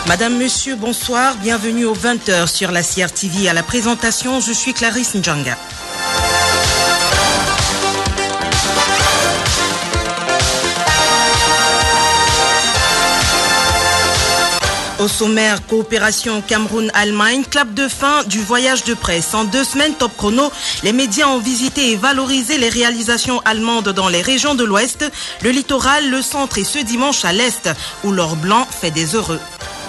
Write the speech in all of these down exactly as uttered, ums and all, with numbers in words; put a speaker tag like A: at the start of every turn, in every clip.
A: Madame, Monsieur, bonsoir. Bienvenue aux vingt heures sur la C R T V. À la présentation, je suis Clarisse Njanga. Au sommaire, coopération Cameroun-Allemagne, clap de fin du voyage de presse. En deux semaines, top chrono, les médias ont visité et valorisé les réalisations allemandes dans les régions de l'Ouest, le littoral, le centre et ce dimanche à l'Est, où l'or blanc fait des heureux.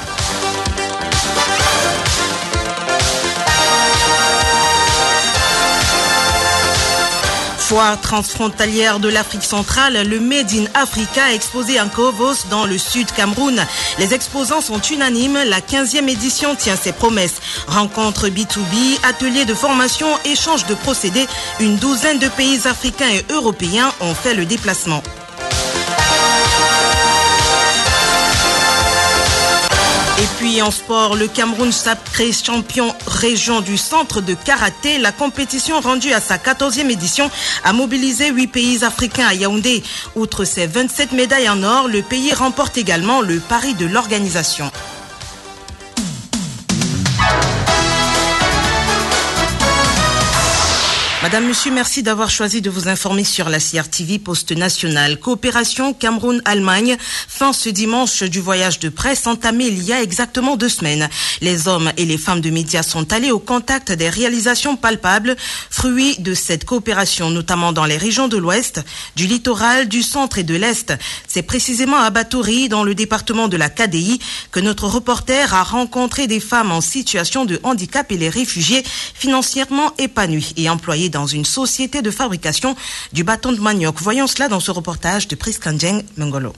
A: Foire transfrontalière de l'Afrique centrale, le Made in Africa exposé en Kovos dans le sud Cameroun. Les exposants sont unanimes, la quinzième édition tient ses promesses. Rencontres B deux B, ateliers de formation, échanges de procédés, une douzaine de pays africains et européens ont fait le déplacement. Et puis en sport, le Cameroun sacré champion région du centre de karaté. La compétition rendue à sa quatorzième édition a mobilisé huit pays africains à Yaoundé. Outre ses vingt-sept médailles en or, le pays remporte également le pari de l'organisation. Madame, Monsieur, merci d'avoir choisi de vous informer sur la C R T V Poste National. Coopération Cameroun-Allemagne, fin ce dimanche du voyage de presse entamé il y a exactement deux semaines. Les hommes et les femmes de médias sont allés au contact des réalisations palpables, fruits de cette coopération, notamment dans les régions de l'Ouest, du littoral, du centre et de l'Est. C'est précisément à Batouri, dans le département de la K D I, que notre reporter a rencontré des femmes en situation de handicap et les réfugiés financièrement épanouis et employés dans une société de fabrication du bâton de manioc. Voyons cela dans ce reportage de Priskanjeng Mengolo.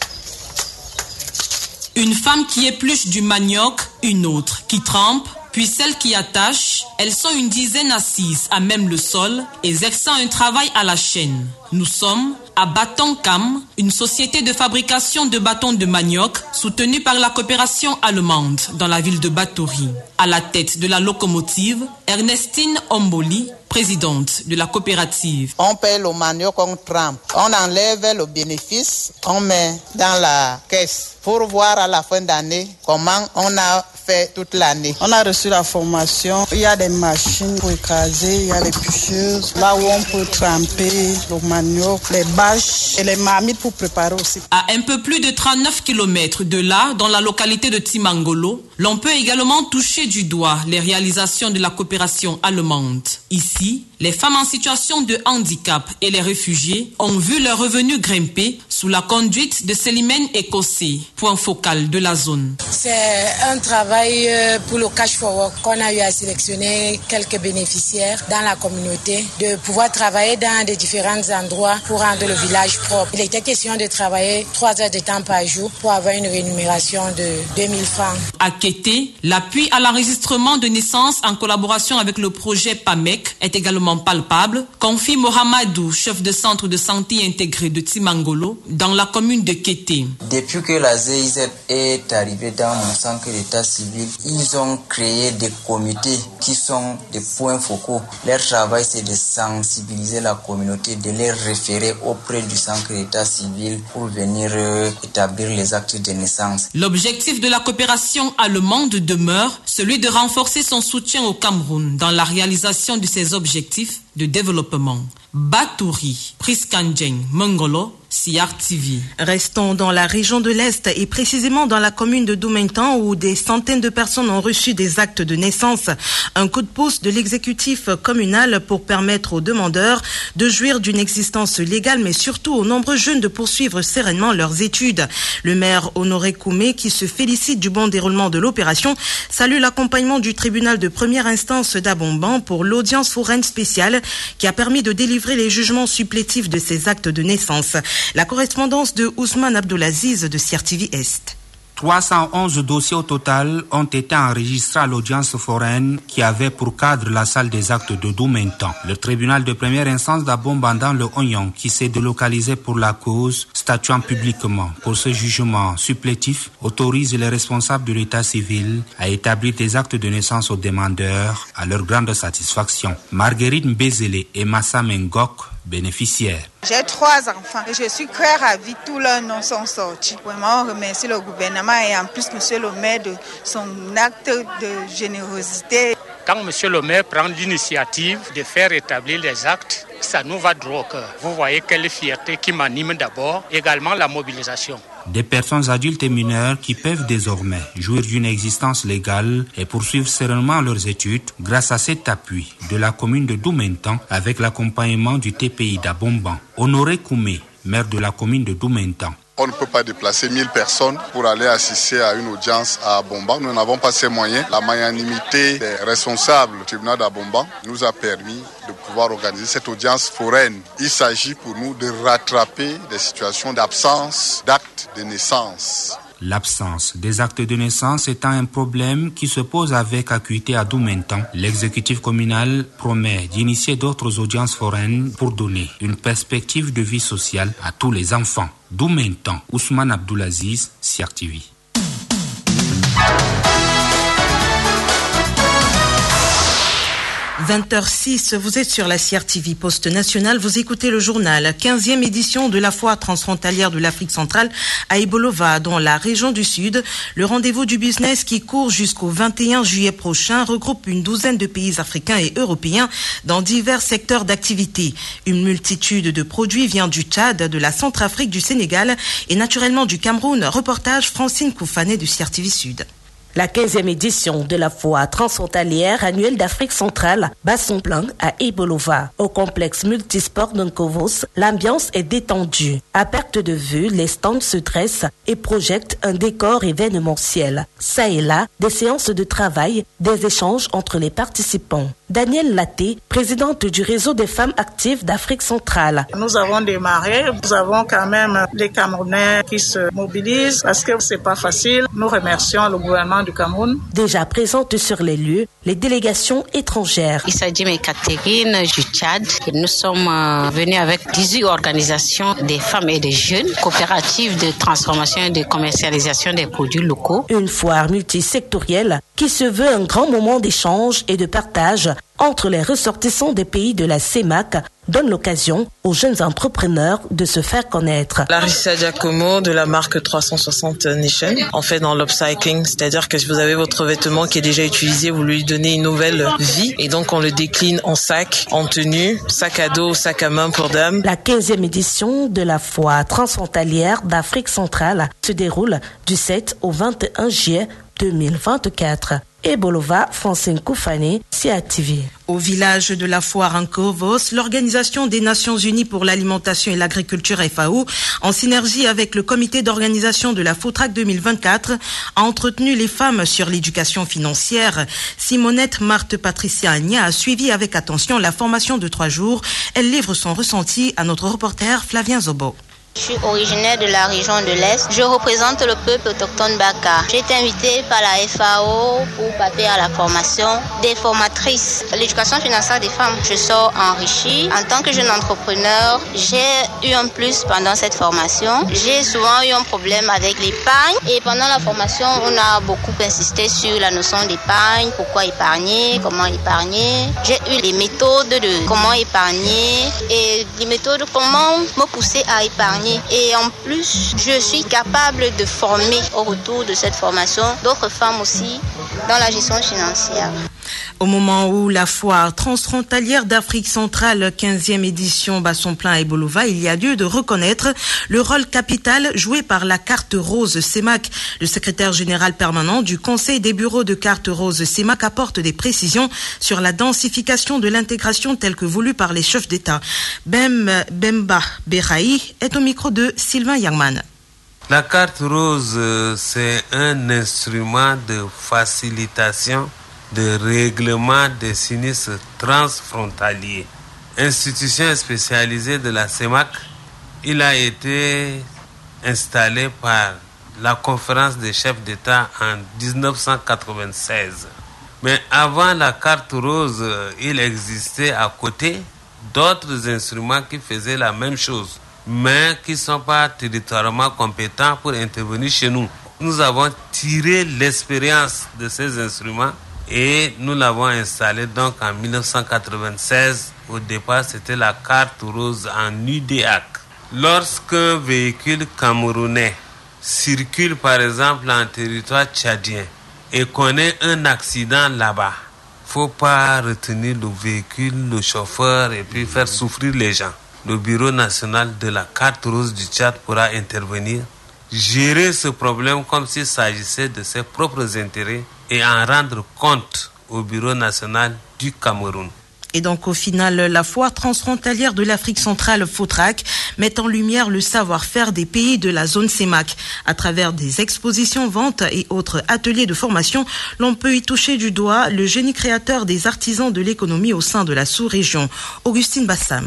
B: Une femme qui épluche du manioc, une autre qui trempe, puis celle qui attache. Elles sont une dizaine assises à même le sol, exerçant un travail à la chaîne. Nous sommes à Bâton Cam, une société de fabrication de bâtons de manioc soutenue par la coopération allemande dans la ville de Batouri. À la tête de la locomotive, Ernestine Omboli, présidente de la coopérative.
C: On paye le manioc, on trempe, on enlève le bénéfice, on met dans la caisse pour voir à la fin d'année comment on a fait toute l'année.
D: On a reçu la formation, il y a des machines pour écraser, il y a des pucheuses, là où on peut tremper le manioc, les bâches et les marmites pour préparer aussi.
B: À un peu plus de trente-neuf kilomètres de là, dans la localité de Timangolo, l'on peut également toucher du doigt les réalisations de la coopération allemande. Ici, les femmes en situation de handicap et les réfugiés ont vu leurs revenus grimper sous la conduite de Célimène Écossais, point focal de la zone.
E: C'est un travail pour le cash forward qu'on a eu à sélectionner quelques bénéficiaires dans la communauté, de pouvoir travailler dans des différents endroits pour rendre le village propre. Il était question de travailler trois heures de temps par jour pour avoir une rémunération de deux mille francs.
B: À Kété, l'appui à l'enregistrement de naissance en collaboration avec le projet P A M E C est également palpable, confie Mohamedou, chef de centre de santé intégré de Timangolo, dans la commune de Kété.
F: Depuis que la Z I Z est arrivée dans mon centre d'état civil, ils ont créé des comités qui sont des points focaux. Leur travail, c'est de sensibiliser la communauté, de les référer auprès du centre d'état civil pour venir euh, établir les actes de naissance.
B: L'objectif de la coopération allemande demeure celui de renforcer son soutien au Cameroun dans la réalisation de ses objectifs de développement. Batouri, Priskanjeng, Mengolo, C R T V.
A: Restons dans la région de l'Est et précisément dans la commune de Doumentan où des centaines de personnes ont reçu des actes de naissance. Un coup de pouce de l'exécutif communal pour permettre aux demandeurs de jouir d'une existence légale mais surtout aux nombreux jeunes de poursuivre sereinement leurs études. Le maire Honoré Koumé, qui se félicite du bon déroulement de l'opération, salue l'accompagnement du tribunal de première instance d'Abomban pour l'audience foraine spéciale qui a permis de délivrer les jugements supplétifs de ces actes de naissance. La correspondance de Ousmane Abdelaziz de C R T V Est.
G: trois cent onze dossiers au total ont été enregistrés à l'audience foraine qui avait pour cadre la salle des actes de Doumentan. Le tribunal de première instance d'Abomban dans le Oignon, qui s'est délocalisé pour la cause, statuant publiquement pour ce jugement supplétif, autorise les responsables de l'état civil à établir des actes de naissance aux demandeurs à leur grande satisfaction. Marguerite Mbezele et Massa Mengok, bénéficiaires.
H: J'ai trois enfants et je suis très ravie, tous leurs noms sont sortis. Vraiment, on remercie le gouvernement et en plus monsieur le maire de son acte de générosité.
I: Quand monsieur le maire prend l'initiative de faire établir les actes, ça nous va droit au cœur. Vous voyez quelle fierté qui m'anime d'abord, également la mobilisation.
G: Des personnes adultes et mineures qui peuvent désormais jouir d'une existence légale et poursuivre sereinement leurs études grâce à cet appui de la commune de Doumentan avec l'accompagnement du T P I d'Abomban. Honoré Koumé, maire de la commune de Doumentan.
J: On ne peut pas déplacer mille personnes pour aller assister à une audience à Abomban. Nous n'avons pas ces moyens. La magnanimité des responsables du tribunal d'Abomban nous a permis de pouvoir organiser cette audience foraine. Il s'agit pour nous de rattraper des situations d'absence d'actes de naissance.
G: L'absence des actes de naissance étant un problème qui se pose avec acuité à Doumentan, l'exécutif communal promet d'initier d'autres audiences foraines pour donner une perspective de vie sociale à tous les enfants. Doumentan, Ousmane Abdoulaziz, C R T V.
A: vingt heures six, vous êtes sur la C R T V Poste National, vous écoutez le journal. quinzième édition de la foire transfrontalière de l'Afrique centrale à Ibolova, dans la région du Sud. Le rendez-vous du business qui court jusqu'au vingt et un juillet prochain regroupe une douzaine de pays africains et européens dans divers secteurs d'activité. Une multitude de produits vient du Tchad, de la Centrafrique, du Sénégal et naturellement du Cameroun. Reportage Francine Koufané du C R T V Sud.
K: La quinzième édition de la foire transfrontalière annuelle d'Afrique centrale bat son plein à Ibolova. Au complexe multisport d'Unkovos, l'ambiance est détendue. À perte de vue, les stands se dressent et projettent un décor événementiel. Ça et là, des séances de travail, des échanges entre les participants. Danielle Laté, présidente du réseau des femmes actives d'Afrique centrale.
D: Nous avons démarré, nous avons quand même les Camerounais qui se mobilisent parce que c'est pas facile. Nous remercions le gouvernement du Cameroun.
K: Déjà présentes sur les lieux, les délégations étrangères.
L: Il s'agit de Catherine du Tchad. Nous sommes venus avec dix-huit organisations des femmes et des jeunes, coopératives de transformation et de commercialisation des produits locaux.
K: Une foire multisectorielle qui se veut un grand moment d'échange et de partage entre les ressortissants des pays de la C E M A C donne l'occasion aux jeunes entrepreneurs de se faire connaître.
M: Larissa Giacomo de la marque trois cent soixante Nation. On fait dans l'upcycling, c'est-à-dire que vous avez votre vêtement qui est déjà utilisé, vous lui donnez une nouvelle vie et donc on le décline en sac, en tenue, sac à dos, sac à main pour dames.
K: La quinzième édition de la foire transfrontalière d'Afrique centrale se déroule du sept au vingt et un juillet deux mille vingt-quatre. Ibolova, Francine Koufané, C R T V.
A: Au village de la foire en Kovos, l'Organisation des Nations Unies pour l'alimentation et l'agriculture F A O, en synergie avec le comité d'organisation de la FOTRAC deux mille vingt-quatre, a entretenu les femmes sur l'éducation financière. Simonette Marthe Patricia Agna a suivi avec attention la formation de trois jours. Elle livre son ressenti à notre reporter Flavien Zobo.
N: Je suis originaire de la région de l'Est. Je représente le peuple autochtone Baka. J'ai été invitée par la F A O pour participer à la formation des formatrices. L'éducation financière des femmes, je sors enrichie. En tant que jeune entrepreneur, j'ai eu un plus pendant cette formation. J'ai souvent eu un problème avec l'épargne et pendant la formation, on a beaucoup insisté sur la notion d'épargne, pourquoi épargner, comment épargner. J'ai eu les méthodes de comment épargner et les méthodes comment me pousser à épargner. Et en plus, je suis capable de former au retour de cette formation d'autres femmes aussi dans la gestion financière.
A: Au moment où la foire transfrontalière d'Afrique centrale, quinzième édition, bat son plein à Ibolova, il y a lieu de reconnaître le rôle capital joué par la carte rose C E M A C. Le secrétaire général permanent du Conseil des bureaux de carte rose C E M A C apporte des précisions sur la densification de l'intégration telle que voulue par les chefs d'État. Bem, Bemba Beraï est au micro de Sylvain Yangman.
O: La carte rose, c'est un instrument de facilitation de règlement des sinistres transfrontaliers. Institution spécialisée de la C E M A C, il a été installé par la conférence des chefs d'État en dix-neuf cent quatre-vingt-seize. Mais avant la carte rose, il existait à côté d'autres instruments qui faisaient la même chose, mais qui ne sont pas territorialement compétents pour intervenir chez nous. Nous avons tiré l'expérience de ces instruments et nous l'avons installé donc en dix-neuf cent quatre-vingt-seize Au départ, c'était la carte rose en U D A C. Lorsqu'un véhicule camerounais circule par exemple en territoire tchadien et connaît un accident là-bas, faut pas retenir le véhicule, le chauffeur et puis faire souffrir les gens. Le Bureau national de la carte rose du Tchad pourra intervenir, gérer ce problème comme s'il s'agissait de ses propres intérêts et en rendre compte au Bureau national du Cameroun.
A: Et donc au final, la foire transfrontalière de l'Afrique centrale FOTRAC met en lumière le savoir-faire des pays de la zone C E M A C. À travers des expositions, ventes et autres ateliers de formation, l'on peut y toucher du doigt le génie créateur des artisans de l'économie au sein de la sous-région. Augustine Bassam.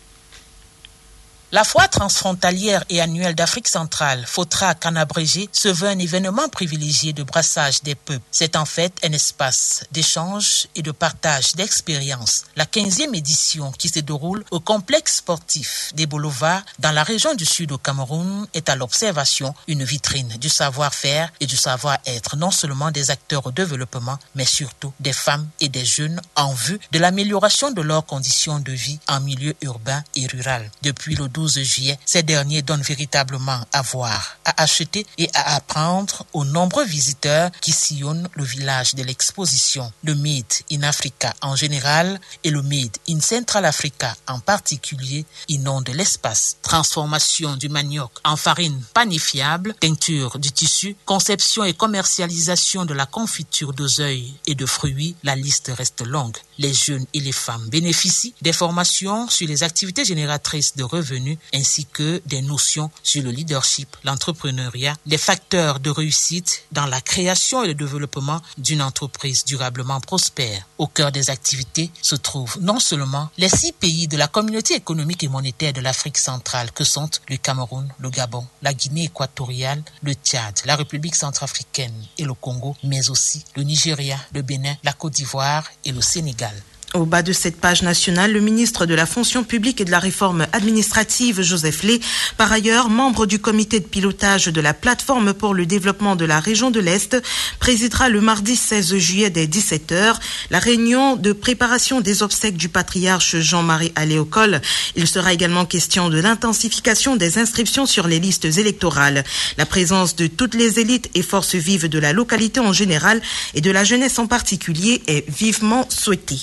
P: La foire transfrontalière et annuelle d'Afrique centrale, FOTRAC en abrégé, se veut un événement privilégié de brassage des peuples. C'est en fait un espace d'échange et de partage d'expériences. La quinzième édition qui se déroule au complexe sportif d'Ebolova dans la région du sud au Cameroun est à l'observation une vitrine du savoir-faire et du savoir-être non seulement des acteurs au développement, mais surtout des femmes et des jeunes en vue de l'amélioration de leurs conditions de vie en milieu urbain et rural. Depuis le douze juillet, ces derniers donnent véritablement à voir, à acheter et à apprendre aux nombreux visiteurs qui sillonnent le village de l'exposition. Le Made in Africa en général et le Made in Central Africa en particulier inondent l'espace. Transformation du manioc en farine panifiable, teinture du tissu, conception et commercialisation de la confiture d'oseille et de fruits, la liste reste longue. Les jeunes et les femmes bénéficient des formations sur les activités génératrices de revenus ainsi que des notions sur le leadership, l'entrepreneuriat, les facteurs de réussite dans la création et le développement d'une entreprise durablement prospère. Au cœur des activités se trouvent non seulement les six pays de la communauté économique et monétaire de l'Afrique centrale que sont le Cameroun, le Gabon, la Guinée équatoriale, le Tchad, la République centrafricaine et le Congo, mais aussi le Nigeria, le Bénin, la Côte d'Ivoire et le Sénégal.
A: Au bas de cette page nationale, le ministre de la Fonction publique et de la Réforme administrative, Joseph Lé, par ailleurs membre du comité de pilotage de la plateforme pour le développement de la région de l'Est, présidera le mardi seize juillet dès dix-sept heures la réunion de préparation des obsèques du patriarche Jean-Marie Aléocole. Il sera également question de l'intensification des inscriptions sur les listes électorales. La présence de toutes les élites et forces vives de la localité en général et de la jeunesse en particulier est vivement souhaitée.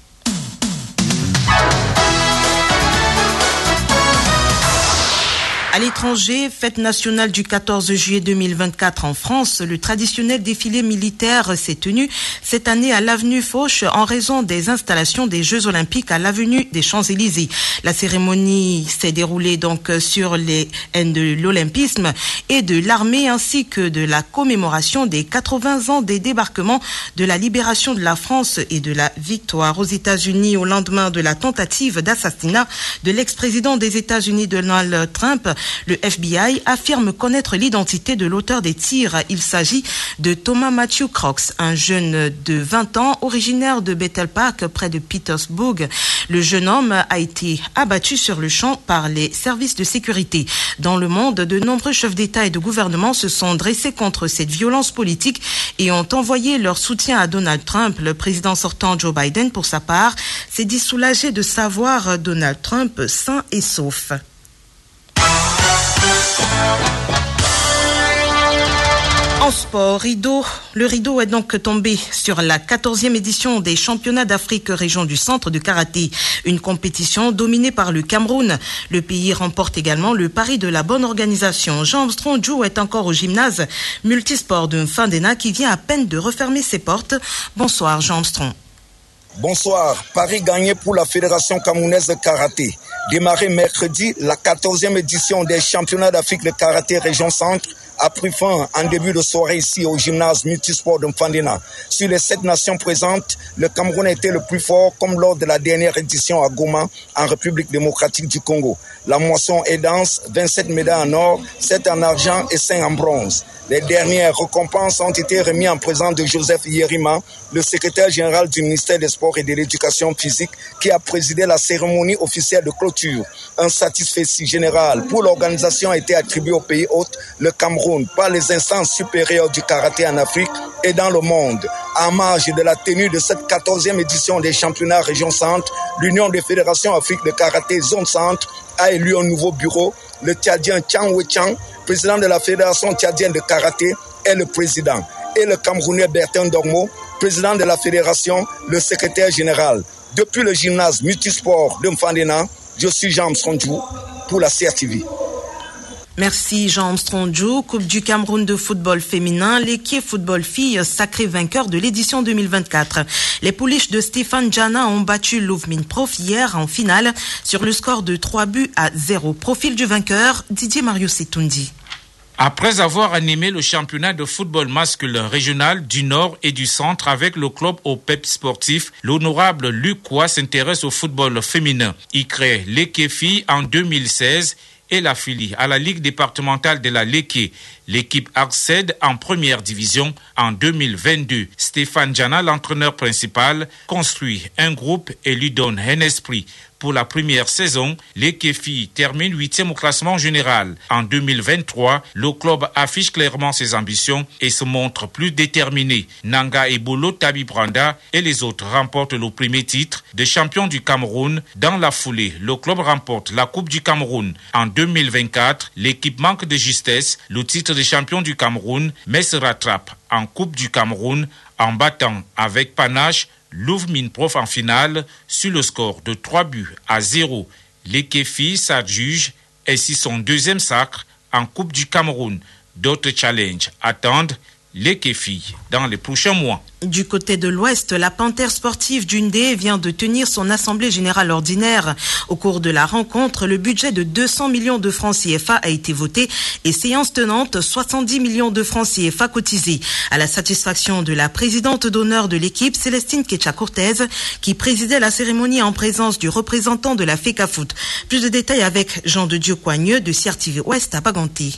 A: À l'étranger, fête nationale du quatorze juillet deux mille vingt-quatre en France, le traditionnel défilé militaire s'est tenu cette année à l'avenue Foch en raison des installations des Jeux Olympiques à l'avenue des Champs-Élysées. La cérémonie s'est déroulée donc sur les haines de l'olympisme et de l'armée ainsi que de la commémoration des quatre-vingts ans des débarquements de la libération de la France et de la victoire aux États-Unis au lendemain de la tentative d'assassinat de l'ex-président des États-Unis Donald Trump. Le F B I affirme connaître l'identité de l'auteur des tirs. Il s'agit de Thomas Matthew Crocs, un jeune de vingt ans, originaire de Bethel Park, près de Petersburg. Le jeune homme a été abattu sur le champ par les services de sécurité. Dans le monde, de nombreux chefs d'État et de gouvernement se sont dressés contre cette violence politique et ont envoyé leur soutien à Donald Trump. Le président sortant Joe Biden, pour sa part, s'est dit soulagé de savoir Donald Trump sain et sauf. En sport, rideau, le rideau est donc tombé sur la quatorzième édition des championnats d'Afrique région du centre de karaté, une compétition dominée par le Cameroun. Le pays remporte également le pari de la bonne organisation. Jean Armstrong Djou est encore au gymnase multisport de Fandena qui vient à peine de refermer ses portes. Bonsoir Jean Armstrong.
Q: Bonsoir. Paris gagné pour la Fédération camerounaise de karaté. Démarré mercredi, la quatorzième édition des championnats d'Afrique de karaté région centre a pris fin en début de soirée ici au gymnase multisport de Mfandena. Sur les sept nations présentes, le Cameroun a été le plus fort comme lors de la dernière édition à Goma en République démocratique du Congo. La moisson est dense, vingt-sept médailles en or, sept en argent et cinq en bronze. Les dernières récompenses ont été remises en présence de Joseph Yerima, le secrétaire général du ministère des Sports et de l'Éducation physique, qui a présidé la cérémonie officielle de clôture d'ouverture. Un satisfecit général pour l'organisation a été attribué au pays hôte, le Cameroun, par les instances supérieures du karaté en Afrique et dans le monde. En marge de la tenue de cette quatorzième édition des championnats région centre, l'Union des fédérations Afrique de karaté zone centre a élu un nouveau bureau. Le Tchadien Chang Wei-Chang, président de la fédération tchadienne de karaté, est le président. Et le Camerounais Bertin Dormo, président de la fédération, le secrétaire général. Depuis le gymnase multisport de Mfandena, je suis Jean Armstrong pour la C R T V.
A: Merci Jean Armstrong. Coupe du Cameroun de football féminin, l'équipe football filles sacré vainqueur de l'édition deux mille vingt-quatre. Les pouliches de Stéphane Djana ont battu Louvmin-Prof hier en finale sur le score de trois buts à zéro. Profil du vainqueur, Didier Mario Setoundi.
R: Après avoir animé le championnat de football masculin régional du Nord et du Centre avec le club au P E P sportif, l'honorable Luc Roy s'intéresse au football féminin. Il crée l'Ekefi en deux mille seize et l'affilie à la Ligue départementale de la Leke. L'équipe accède en première division en deux mille vingt-deux. Stéphane Djana, l'entraîneur principal, construit un groupe et lui donne un esprit. Pour la première saison, l'Ekefi termine huitième au classement général. En deux mille vingt-trois, le club affiche clairement ses ambitions et se montre plus déterminé. Nanga Ebolo Tabi Branda et les autres remportent le premier titre de champion du Cameroun. Dans la foulée, le club remporte la Coupe du Cameroun. En deux mille vingt-quatre, l'équipe manque de justesse le titre de champion du Cameroun, mais se rattrape en Coupe du Cameroun en battant avec panache Louvmin-Prof en finale sur le score de trois buts à zéro. L'Ekefi s'adjuge ainsi son deuxième sacre en Coupe du Cameroun. D'autres challenges attendent l'Ekefi dans les prochains mois.
A: Du côté de l'Ouest, la Panthère sportive d'Undé vient de tenir son assemblée générale ordinaire. Au cours de la rencontre, le budget de deux cents millions de francs C F A a été voté et séance tenante, soixante-dix millions de francs C F A cotisés. À la satisfaction de la présidente d'honneur de l'équipe, Célestine Ketcha-Cortez, qui présidait la cérémonie en présence du représentant de la FECAFOOT. Plus de détails avec Jean de Dieu Coigneux de C R T V Ouest à Baganté.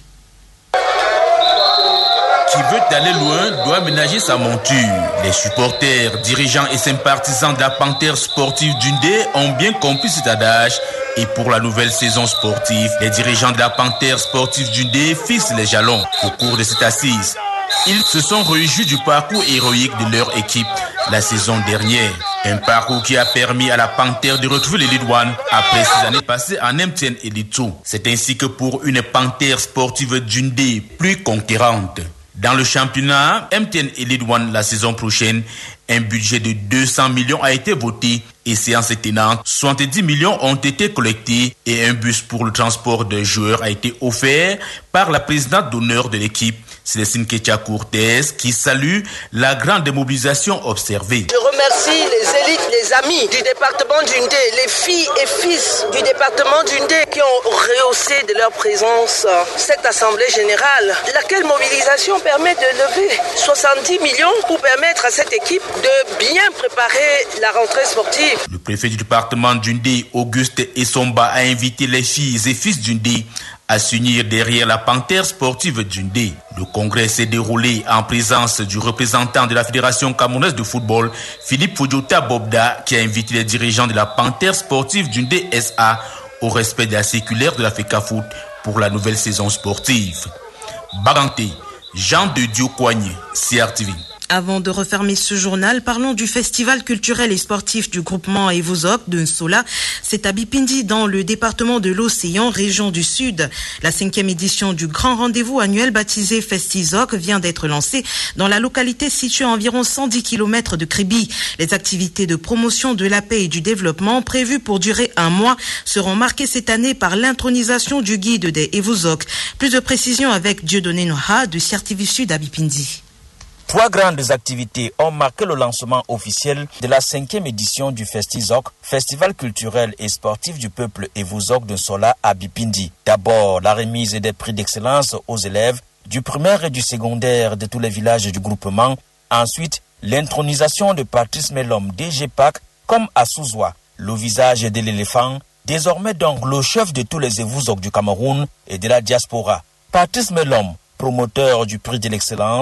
S: Qui veut aller loin doit ménager sa monture. Les supporters, dirigeants et sympathisants de la Panthère sportive d'Undé ont bien compris cet adage. Et pour la nouvelle saison sportive, les dirigeants de la Panthère sportive d'Undé fixent les jalons. Au cours de cette assise, ils se sont réjouis du parcours héroïque de leur équipe la saison dernière. Un parcours qui a permis à la Panthère de retrouver l'Elite One après six années passées en M T N Elite deux. C'est ainsi que pour une Panthère sportive d'Undé plus conquérante. Dans le championnat M T N Elite One la saison prochaine, un budget de deux cents millions a été voté et séance tenante, soixante-dix millions ont été collectés et un bus pour le transport de joueurs a été offert par la présidente d'honneur de l'équipe, Célestine Ketcha-Cortez, qui salue la grande mobilisation observée.
T: Je remercie les élites, les amis du département d'Undé, les filles et fils du département d'Undé qui ont rehaussé de leur présence cette assemblée générale, laquelle mobilisation permet de lever soixante-dix millions pour permettre à cette équipe de bien préparer la rentrée sportive.
S: Le préfet du département d'Undé, Auguste Essomba, a invité les filles et fils d'Undé à s'unir derrière la Panthère sportive d'Undé. Le congrès s'est déroulé en présence du représentant de la Fédération camerounaise de football, Philippe Fodjota Bobda, qui a invité les dirigeants de la Panthère sportive d'Undé S A au respect de la circulaire de la FECAFOOT pour la nouvelle saison sportive. Baganté, Jean de Dieu Coigneux, C R T V.
A: Avant de refermer ce journal, parlons du festival culturel et sportif du groupement Evozok de Nsola. C'est à Bipindi, dans le département de l'Océan, région du Sud. La cinquième édition du grand rendez-vous annuel baptisé Festizok vient d'être lancée dans la localité située à environ cent dix kilomètres de Kribi. Les activités de promotion de la paix et du développement prévues pour durer un mois seront marquées cette année par l'intronisation du guide des Evozok. Plus de précisions avec Dieudonné Noha de C R T V Sud à Bipindi.
U: Trois grandes activités ont marqué le lancement officiel de la cinquième édition du Festizok, festival culturel et sportif du peuple Evozok de Nsola à Bipindi. D'abord, la remise des prix d'excellence aux élèves du primaire et du secondaire de tous les villages du groupement. Ensuite, l'intronisation de Patrice Melom D G P A C comme à Souzoua, le visage de l'éléphant, désormais donc le chef de tous les Evozok du Cameroun et de la diaspora. Patrice Melom, promoteur du prix de l'excellence,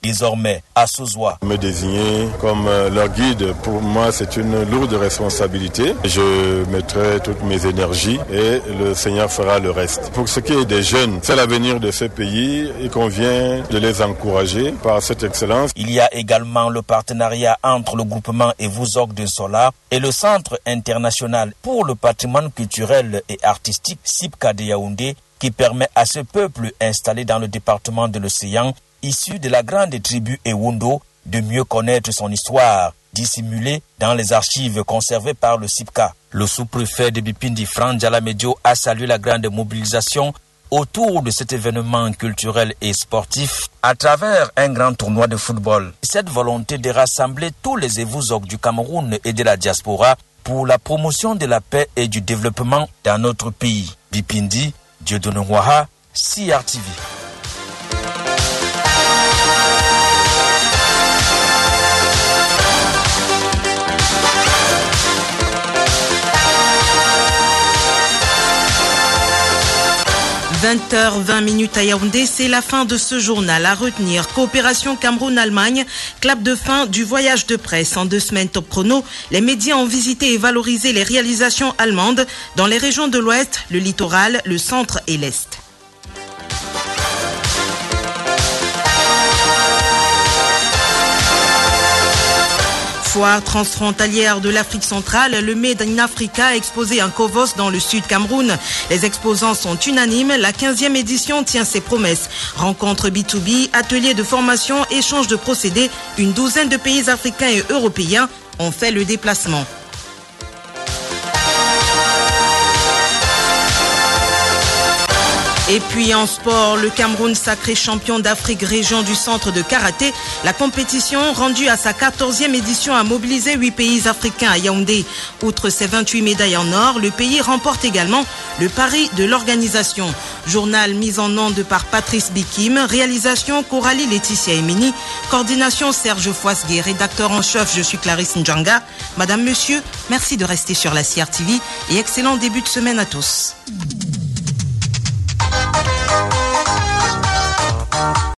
U: désormais à Sozoa.
C: Me désigner comme leur guide, pour moi, c'est une lourde responsabilité. Je mettrai toutes mes énergies et le Seigneur fera le reste. Pour ce qui est des jeunes, c'est l'avenir de ce pays. Il convient de les encourager par cette excellence.
U: Il y a également le partenariat entre le groupement Evuzog de Sola et le Centre international pour le patrimoine culturel et artistique S I P C A de Yaoundé, qui permet à ce peuple installé dans le département de l'Océan, issu de la grande tribu Ewundo, de mieux connaître son histoire, dissimulée dans les archives conservées par le S I P C A. Le sous-préfet de Bipindi, Fran Djalamedio, a salué la grande mobilisation autour de cet événement culturel et sportif à travers un grand tournoi de football. Cette volonté de rassembler tous les Evuzog du Cameroun et de la diaspora pour la promotion de la paix et du développement dans notre pays. Bipindi, Dieudonné Ouaha, C R T V.
A: vingt heures vingt minutes à Yaoundé, c'est la fin de ce journal. À retenir, coopération Cameroun-Allemagne, clap de fin du voyage de presse. En deux semaines top chrono, les médias ont visité et valorisé les réalisations allemandes dans les régions de l'Ouest, le littoral, le centre et l'Est. Foire transfrontalière de l'Afrique centrale, le Made in Africa exposé en Kovos dans le sud Cameroun. Les exposants sont unanimes, la quinzième édition tient ses promesses. Rencontres B deux B, ateliers de formation, échange de procédés, une douzaine de pays africains et européens ont fait le déplacement. Et puis en sport, le Cameroun sacré champion d'Afrique région du centre de karaté. La compétition, rendue à sa quatorzième édition, a mobilisé huit pays africains à Yaoundé. Outre ses vingt-huit médailles en or, le pays remporte également le pari de l'organisation. Journal mis en onde par Patrice Bikim, réalisation Coralie Laetitia Emini, coordination Serge Foisguet, rédacteur en chef, je suis Clarisse Ndjanga. Madame, Monsieur, merci de rester sur la C R T V et excellent début de semaine à tous.